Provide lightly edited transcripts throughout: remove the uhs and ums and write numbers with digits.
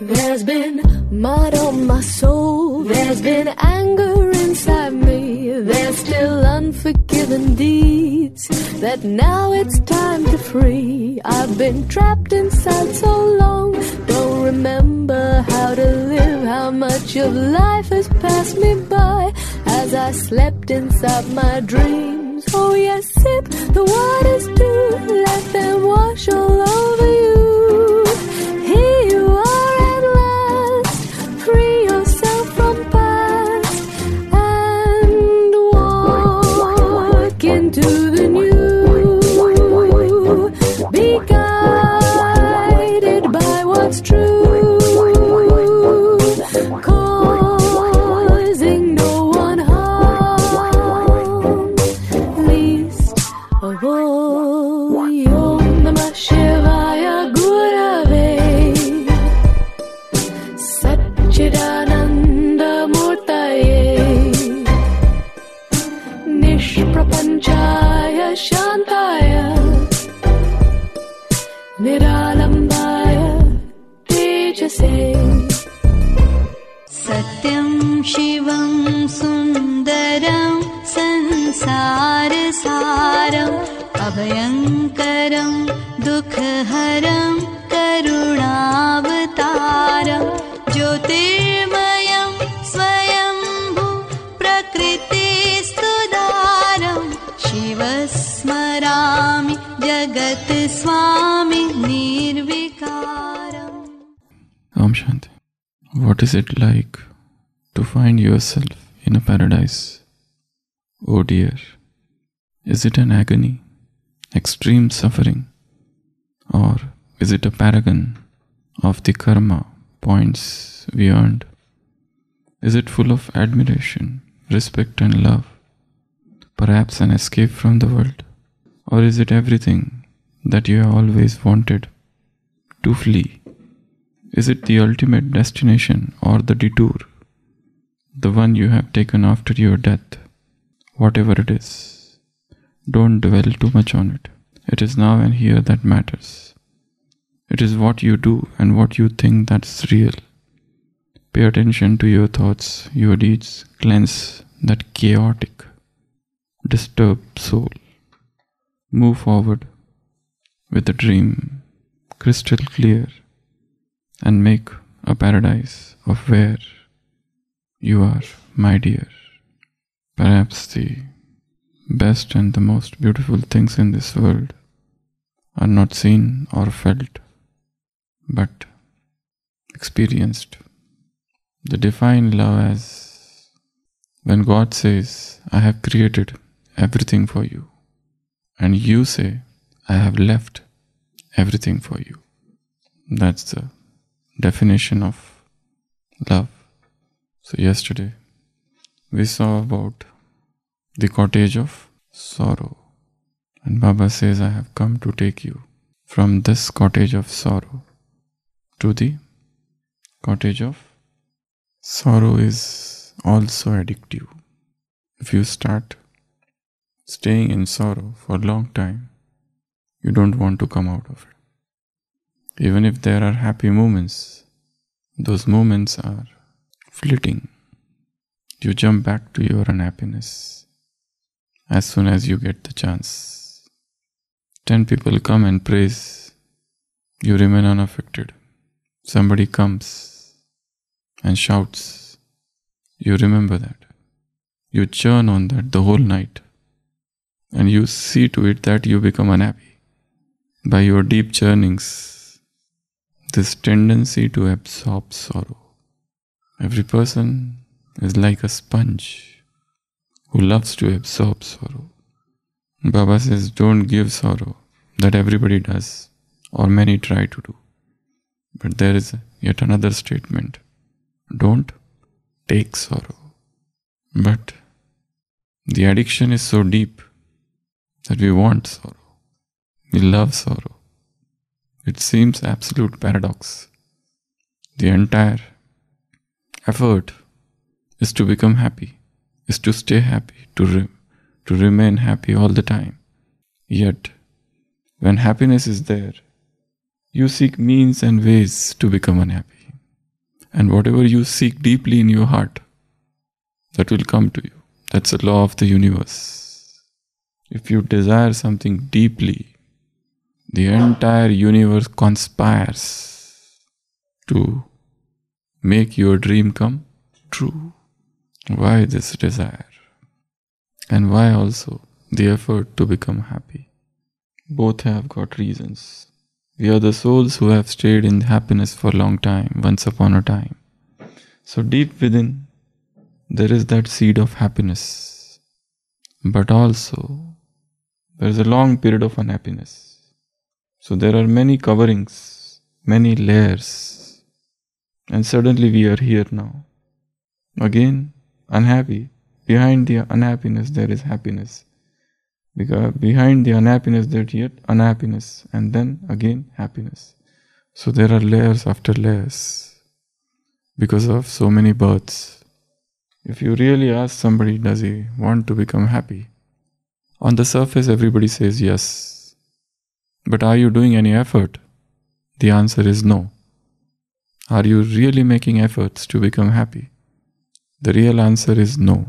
There's been mud on my soul, there's been anger inside me, there's still unforgiven deeds that now it's time to free. I've been trapped inside so long, don't remember how to live, how much of life has passed me by as I slept inside my dreams. Oh yes, sip the waters too, let them wash all over you. Here you are at last, free yourself from past and walk into the new. Be guided by what's true, causing no one harm, least of all. Om Namah Shivaya Gurave Satchidananda Murtaye Nishprapanchaya Shantaya Niralambaya Tejase. Satyam Shivam Sundaram Sansarasaram Abhayankaram Dukhaharam Karunavataram Jyotirmayam Swayambhu Prakritistudaram Shivasmarami Jagat Swami Nirvikaram. Om Shanti. What is it like to find yourself in a paradise? Oh dear, is it an agony, extreme suffering, or is it a paragon of the karma points we earned? Is it full of admiration, respect and love, perhaps an escape from the world? Or is it everything that you have always wanted to flee? Is it the ultimate destination or the detour, the one you have taken after your death? Whatever it is, don't dwell too much on it. It is now and here that matters. It is what you do and what you think that's real. Pay attention to your thoughts, your deeds, cleanse that chaotic, disturbed soul. Move forward with a dream crystal clear and make a paradise of where you are, my dear. Perhaps the best and the most beautiful things in this world are not seen or felt, but experienced. The divine love as when God says, I have created everything for you, and you say, I have left everything for you. That's the definition of love. So yesterday we saw about the cottage of sorrow, and Baba says, I have come to take you from this cottage of sorrow to the cottage of sorrow. Is also addictive. If you start staying in sorrow for a long time, you don't want to come out of it. Even if there are happy moments, those moments are fleeting. You jump back to your unhappiness as soon as you get the chance. 10 people come and praise, you remain unaffected. Somebody comes and shouts, you remember that. You churn on that the whole night, and you see to it that you become unhappy. By your deep churnings, this tendency to absorb sorrow. Every person is like a sponge who loves to absorb sorrow. Baba says, don't give sorrow. That everybody does, or many try to do. But there is yet another statement. Don't take sorrow. But the addiction is so deep that we want sorrow. We love sorrow. It seems absolute paradox. The entire effort is to become happy, is to stay happy, to remain happy all the time. Yet, when happiness is there, you seek means and ways to become unhappy. And whatever you seek deeply in your heart, that will come to you. That's the law of the universe. If you desire something deeply, the entire universe conspires to make your dream come true. Why this desire? And why also the effort to become happy? Both have got reasons. We are the souls who have stayed in happiness for a long time, once upon a time. So deep within, there is that seed of happiness. But also, there is a long period of unhappiness. So there are many coverings, many layers. And suddenly we are here now. Again, unhappy. Behind the unhappiness there is happiness. Because behind the unhappiness there is yet unhappiness. And then again happiness. So there are layers after layers. Because of so many births. If you really ask somebody, does he want to become happy? On the surface everybody says yes. But are you doing any effort? The answer is no. Are you really making efforts to become happy? The real answer is no.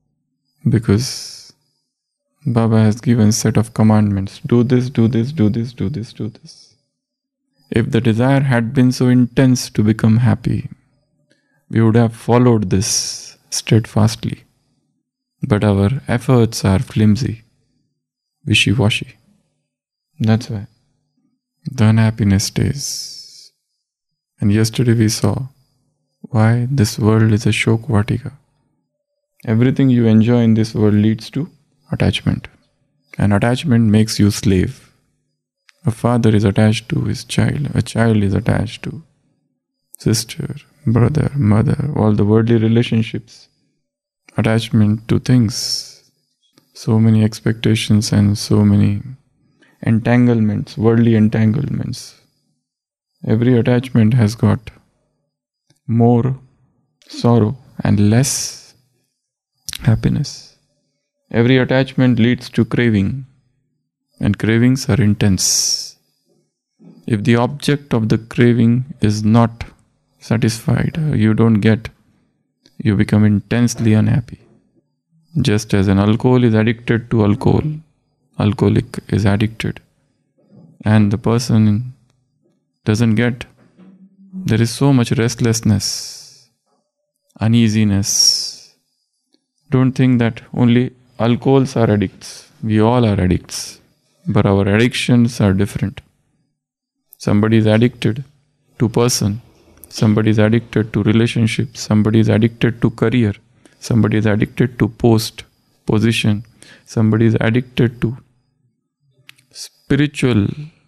Because Baba has given a set of commandments. Do this, do this, do this, do this, do this. If the desire had been so intense to become happy, we would have followed this steadfastly. But our efforts are flimsy, wishy-washy. That's why the unhappiness stays. And yesterday we saw why this world is a Shok Vatika. Everything you enjoy in this world leads to attachment. And attachment makes you slave. A father is attached to his child. A child is attached to sister, brother, mother, all the worldly relationships. Attachment to things. So many expectations and so many entanglements, worldly entanglements. Every attachment has got more sorrow and less happiness. Every attachment leads to craving, and cravings are intense. If the object of the craving is not satisfied, you don't get, you become intensely unhappy. Just as an alcohol is addicted to alcohol, alcoholic is addicted, and the person doesn't get, there is so much restlessness, uneasiness. Don't think that only alcohols are addicts. We all are addicts. But our addictions are different. Somebody is addicted to person. Somebody is addicted to relationship. Somebody is addicted to career. Somebody is addicted to post, position. Somebody is addicted to spiritual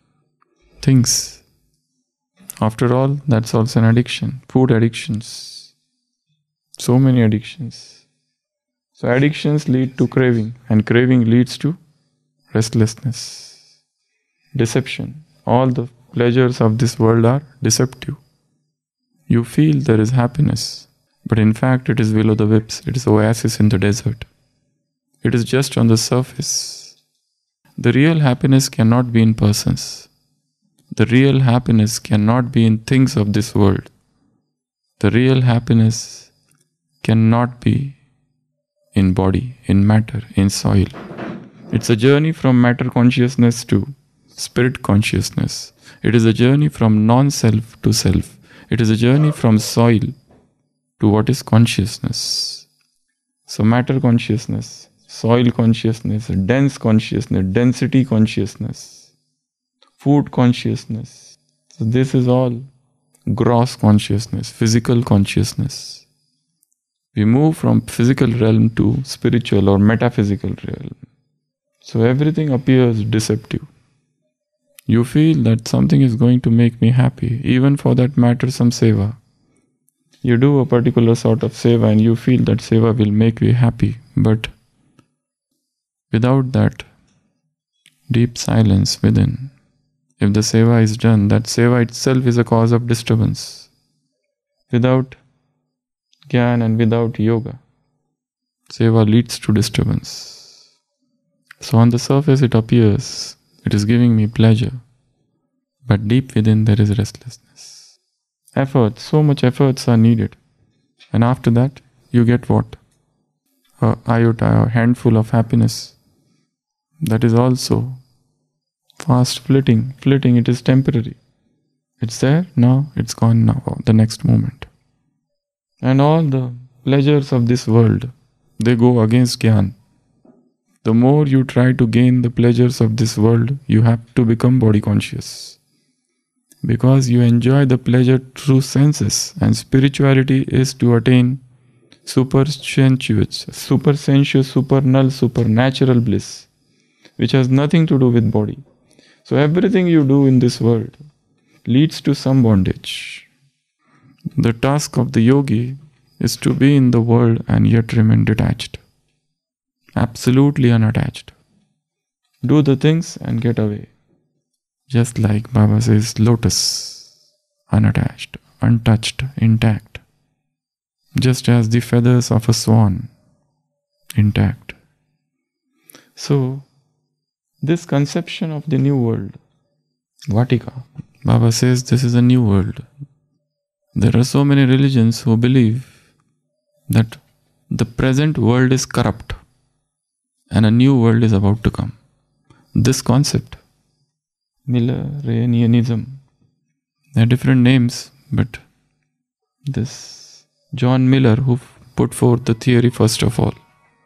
things. After all, that's also an addiction. Food addictions. So many addictions. So addictions lead to craving, and craving leads to restlessness, deception. All the pleasures of this world are deceptive. You feel there is happiness, but in fact it is below the whips. It is oasis in the desert. It is just on the surface. The real happiness cannot be in persons. The real happiness cannot be in things of this world. The real happiness cannot be in body, in matter, in soil. It's a journey from matter consciousness to spirit consciousness. It is a journey from non-self to self. It is a journey from soil to what is consciousness. So matter consciousness, soil consciousness, dense consciousness, density consciousness, food consciousness. So this is all gross consciousness, physical consciousness. We move from physical realm to spiritual or metaphysical realm. So everything appears deceptive. You feel that something is going to make me happy, even for that matter some seva. You do a particular sort of seva and you feel that seva will make you happy, but without that deep silence within, if the seva is done, that seva itself is a cause of disturbance. Without Gyan and without yoga, seva leads to disturbance. So on the surface it appears, it is giving me pleasure, but deep within there is restlessness. So much efforts are needed. And after that, you get what? A iota, a handful of happiness. That is also fast flitting. It is temporary. It's there, now, it's gone now, the next moment. And all the pleasures of this world, they go against Gyan. The more you try to gain the pleasures of this world, you have to become body conscious. Because you enjoy the pleasure through senses, and spirituality is to attain supersensuous, supernal, supernatural bliss, which has nothing to do with body. So everything you do in this world leads to some bondage. The task of the yogi is to be in the world and yet remain detached, absolutely unattached. Do the things and get away. Just like Baba says, lotus, unattached, untouched, intact. Just as the feathers of a swan, intact. So, this conception of the new world, Vatika, Baba says this is a new world. There are so many religions who believe that the present world is corrupt and a new world is about to come. This concept, Millerianism, there are different names, but this John Miller, who put forth the theory first of all,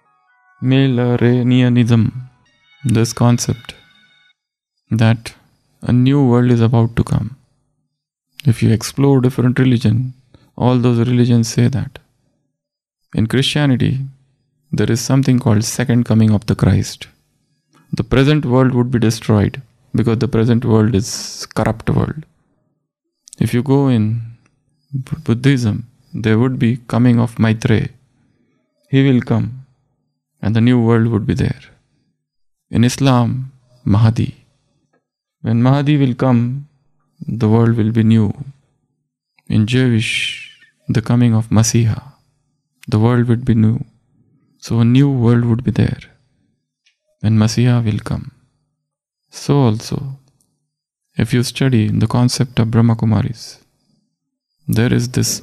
Millerianism, this concept that a new world is about to come. If you explore different religion, all those religions say that. In Christianity, there is something called second coming of the Christ. The present world would be destroyed because the present world is corrupt world. If you go in Buddhism, there would be coming of Maitreya. He will come and the new world would be there. In Islam, Mahdi. When Mahdi will come, the world will be new. In Jewish, the coming of Messiah, the world would be new. So a new world would be there when Messiah will come. So also, if you study the concept of Brahma Kumaris, there is this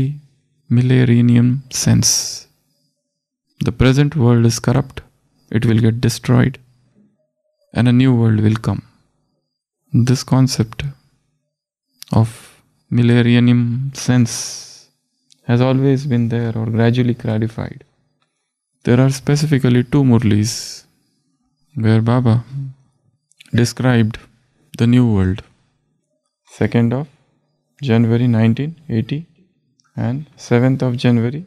millennium sense. The present world is corrupt, it will get destroyed, and a new world will come. This concept of millennium sense has always been there or gradually clarified. There are specifically 2 Murlis where Baba described the new world. 2nd of January 1980 and 7th of January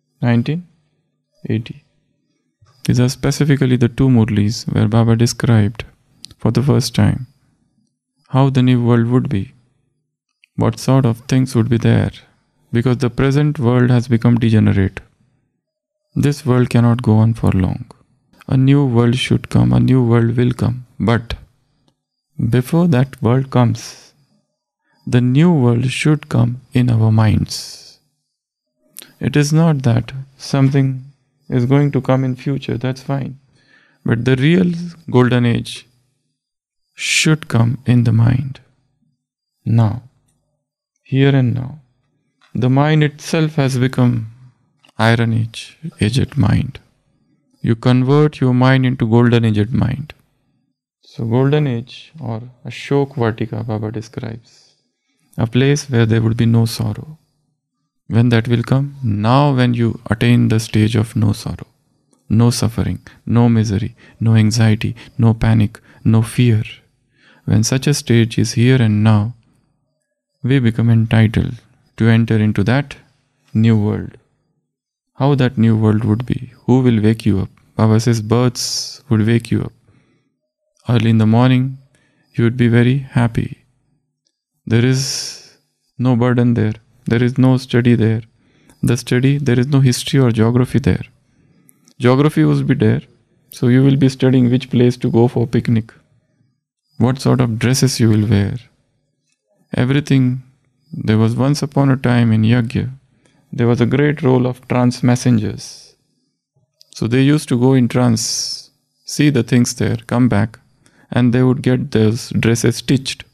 1980. These are specifically the 2 Murlis where Baba described for the first time how the new world would be, what sort of things would be there, because the present world has become degenerate. This world cannot go on for long. A new world should come, a new world will come. But before that world comes, the new world should come in our minds. It is not that something is going to come in future, that's fine. But the real golden age should come in the mind. Now, here and now. The mind itself has become Iron Age, aged mind. You convert your mind into golden aged mind. So golden age or Ashok Vatika, Baba describes a place where there would be no sorrow. When that will come? Now when you attain the stage of no sorrow, no suffering, no misery, no anxiety, no panic, no fear. When such a stage is here and now, we become entitled to enter into that new world. How that new world would be? Who will wake you up? Baba says birds would wake you up. Early in the morning, you would be very happy. There is no burden there. There is no study there. There is no history or geography there. Geography will be there. So you will be studying which place to go for picnic. What sort of dresses you will wear. Everything. There was once upon a time in Yagya, there was a great role of trance messengers. So they used to go in trance, see the things there, come back, and they would get those dresses stitched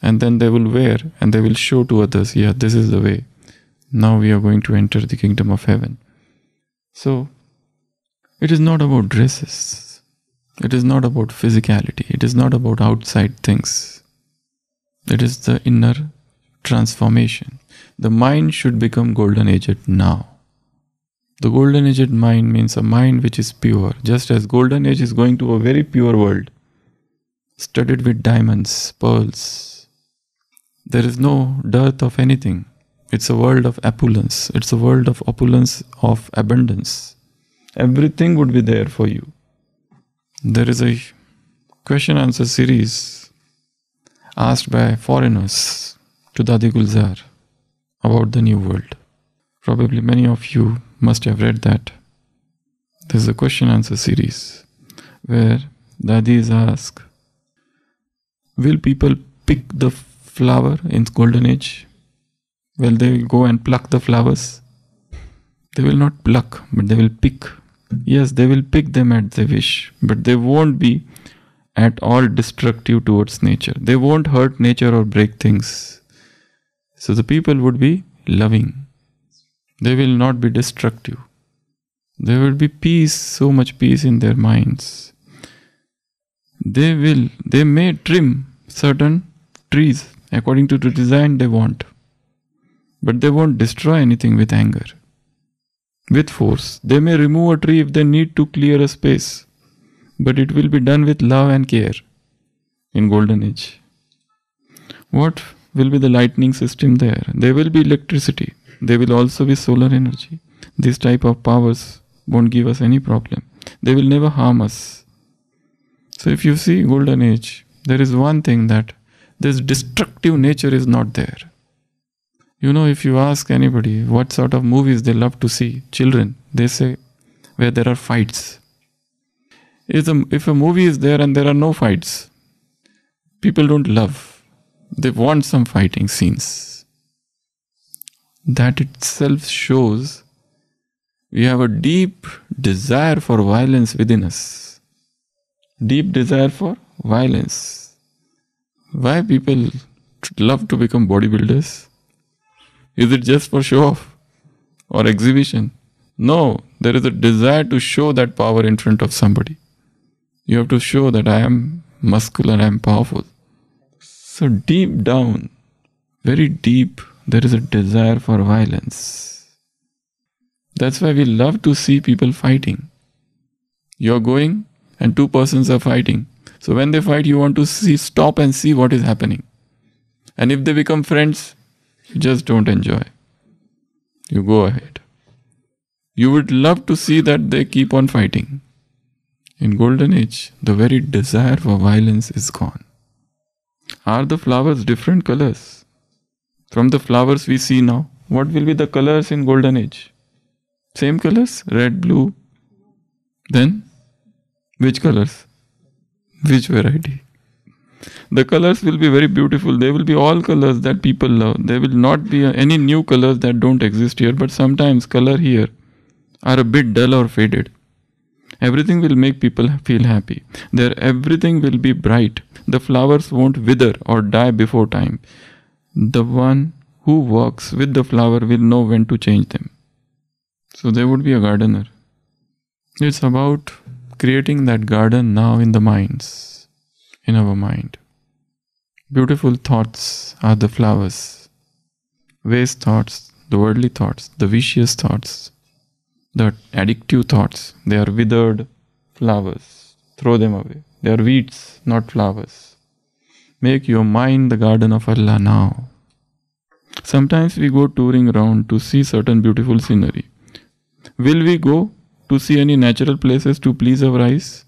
and then they will wear and they will show to others, yeah, this is the way. Now we are going to enter the kingdom of heaven. So, it is not about dresses. It is not about physicality. It is not about outside things. It is the inner transformation. The mind should become golden aged now. The golden aged mind means a mind which is pure, just as golden age is going to a very pure world, studded with diamonds, pearls. There is no dearth of anything. It's a world of opulence. It's a world of opulence, of abundance. Everything would be there for you. There is a question answer series asked by foreigners to Dadi Gulzar about the new world. Probably many of you must have read that. There's a question answer series where Dadi is asked, will people pick the flower in golden age? Will they go and pluck the flowers? They will not pluck, but they will pick. Yes, they will pick them as they wish, but they won't be at all destructive towards nature. They won't hurt nature or break things. So the people would be loving. They will not be destructive. There will be peace, so much peace in their minds. They may trim certain trees according to the design they want, but they won't destroy anything with anger, with force. They may remove a tree if they need to clear a space, but it will be done with love and care in golden age. What will be the lightning system there? There will be electricity. There will also be solar energy. This type of powers won't give us any problem. They will never harm us. So if you see golden age, there is one thing, that this destructive nature is not there. You know, if you ask anybody what sort of movies they love to see, children, they say where there are fights. If a movie is there and there are no fights, people don't love. They want some fighting scenes. That itself shows we have a deep desire for violence within us. Deep desire for violence. Why people love to become bodybuilders? Is it just for show off or exhibition? No, there is a desire to show that power in front of somebody. You have to show that I am muscular, I am powerful. So deep down, very deep, there is a desire for violence. That's why we love to see people fighting. You're going and two persons are fighting. So when they fight, you want to stop and see what is happening. And if they become friends, you just don't enjoy. You go ahead. You would love to see that they keep on fighting. In golden age, the very desire for violence is gone. Are the flowers different colors from the flowers we see now? What will be the colors in golden age? Same colors? Red, blue. Then, which colors? Which variety? The colors will be very beautiful. They will be all colors that people love. There will not be any new colors that don't exist here, but sometimes color here are a bit dull or faded. Everything will make people feel happy. Everything will be bright. The flowers won't wither or die before time. The one who walks with the flower will know when to change them. So there would be a gardener. It's about creating that garden now in the minds, in our mind. Beautiful thoughts are the flowers. Waste thoughts, the worldly thoughts, the vicious thoughts, the addictive thoughts, they are withered flowers. Throw them away. They are weeds, not flowers. Make your mind the garden of Allah now. Sometimes we go touring around to see certain beautiful scenery. Will we go to see any natural places to please our eyes?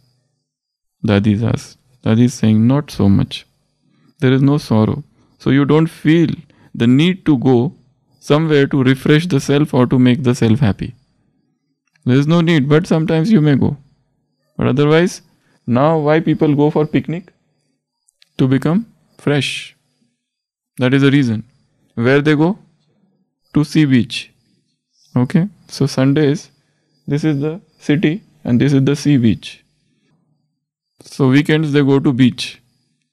Dadi is saying, not so much. There is no sorrow. So you don't feel the need to go somewhere to refresh the self or to make the self happy. There is no need, but sometimes you may go. But otherwise, now why people go for picnic? To become fresh. That is the reason. Where they go? To see beach. Okay? So Sundays, this is the city and this is the sea beach. So weekends they go to beach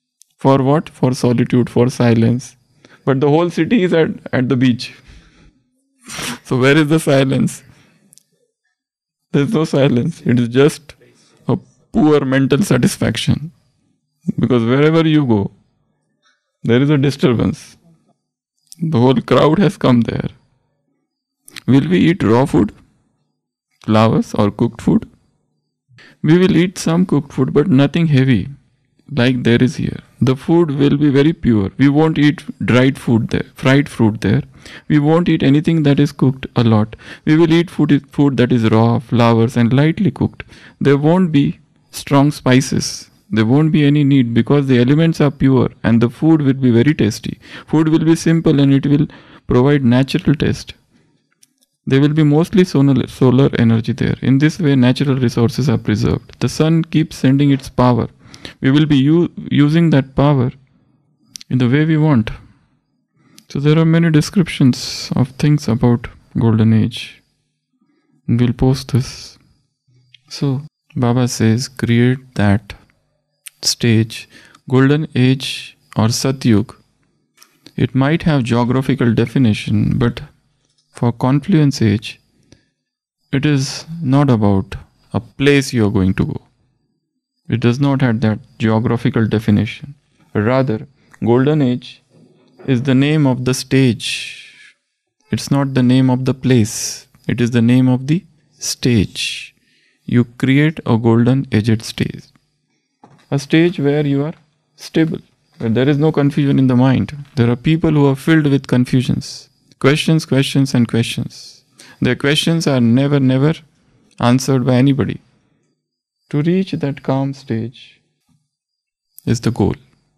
For what? For solitude, for silence. But the whole city is at the beach. So where is the silence? There is no silence. It is just a poor mental satisfaction. Because wherever you go, there is a disturbance. The whole crowd has come there. Will we eat raw food, flowers, or cooked food? We will eat some cooked food, but nothing heavy like there is here. The food will be very pure. We won't eat dried food there, fried fruit there. We won't eat anything that is cooked a lot. We will eat food that is raw, flowers, and lightly cooked. There won't be strong spices. There won't be any need because the elements are pure and the food will be very tasty. Food will be simple and it will provide natural taste. There will be mostly solar energy there. In this way, natural resources are preserved. The sun keeps sending its power. We will be using that power in the way we want. So there are many descriptions of things about Golden Age. We'll post this. So Baba says, create that stage, Golden Age or Satyug. It might have geographical definition, but for Confluence Age, it is not about a place you are going to go. It does not have that geographical definition. Rather, Golden Age is the name of the stage. It's not the name of the place. It is the name of the stage. You create a golden aged stage. A stage where you are stable, where there is no confusion in the mind. There are people who are filled with confusions. Questions, questions, and questions. Their questions are never answered by anybody. To reach that calm stage is the goal.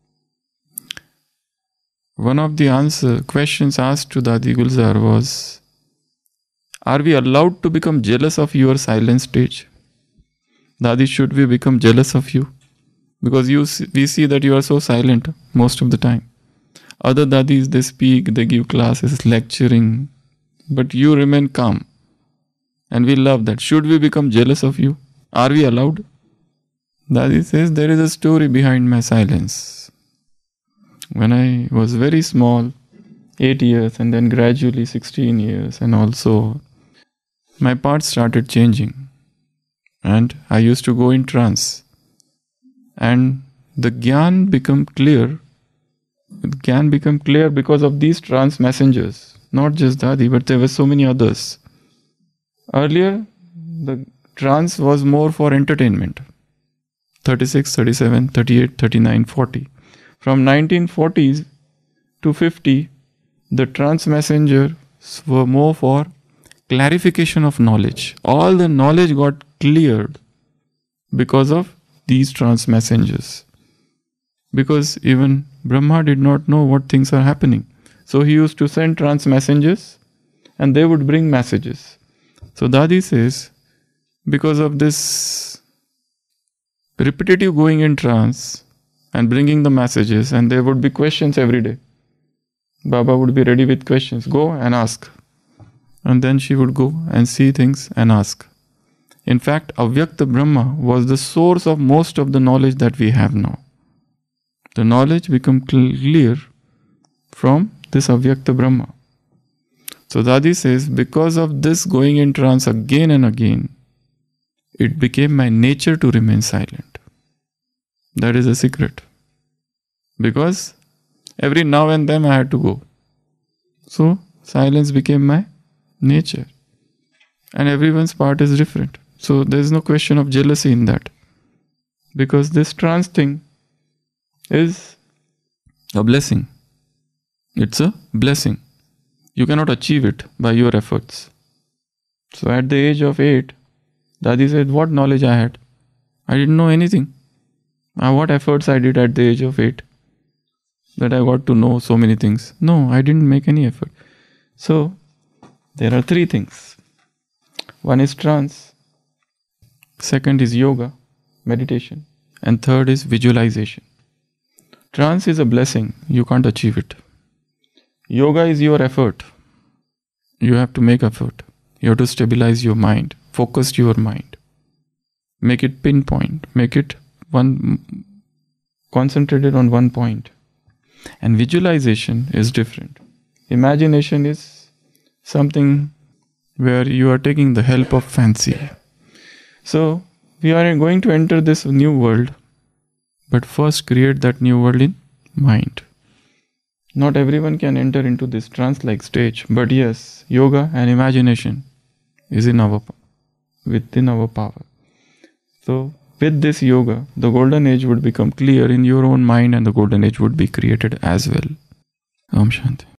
One of the questions asked to Dadi Gulzar was, are we allowed to become jealous of your silent stage? Dadi, should we become jealous of you? Because we see that you are so silent most of the time. Other Dadis, they speak, they give classes, lecturing, but you remain calm. And we love that. Should we become jealous of you? Are we allowed? Dadi says, there is a story behind my silence. When I was very small, 8 years, and then gradually 16 years, and also my parts started changing. And I used to go in trance. And the Gyan become clear. It can become clear because of these trance messengers. Not just Dadi, but there were so many others. Earlier, the trance was more for entertainment. 36, 37, 38, 39, 40. From 1940s to 50, the trance messengers were more for clarification of knowledge. All the knowledge got cleared because of these trance messengers. Because even Brahma did not know what things are happening. So he used to send trance messengers and they would bring messages. So Dadi says, because of this repetitive going in trance and bringing the messages, and there would be questions every day. Baba would be ready with questions. Go and ask. And then she would go and see things and ask. In fact, Avyakta Brahma was the source of most of the knowledge that we have now. The knowledge became clear from this Avyakta Brahma. So Dadi says, because of this going in trance again and again, it became my nature to remain silent. That is a secret. Because every now and then I had to go. So silence became my nature. And everyone's part is different. So there is no question of jealousy in that. Because this trance thing is a blessing. It's a blessing. You cannot achieve it by your efforts. So at the age of 8, Dadi said, what knowledge I had? I didn't know anything. What efforts I did at the age of 8 that I got to know so many things. No, I didn't make any effort. So there are 3 things. One is trance. Second is yoga, meditation. And third is visualization. Trance is a blessing. You can't achieve it. Yoga is your effort. You have to make effort. You have to stabilize your mind. Focus your mind. Make it pinpoint. Make it one concentrated on one point. And visualization is different. Imagination is something where you are taking the help of fancy. So we are going to enter this new world, but first create that new world in mind. Not everyone can enter into this trance-like stage, but yes, yoga and imagination is within our power. So with this yoga, the golden age would become clear in your own mind and the golden age would be created as well. Om Shanti.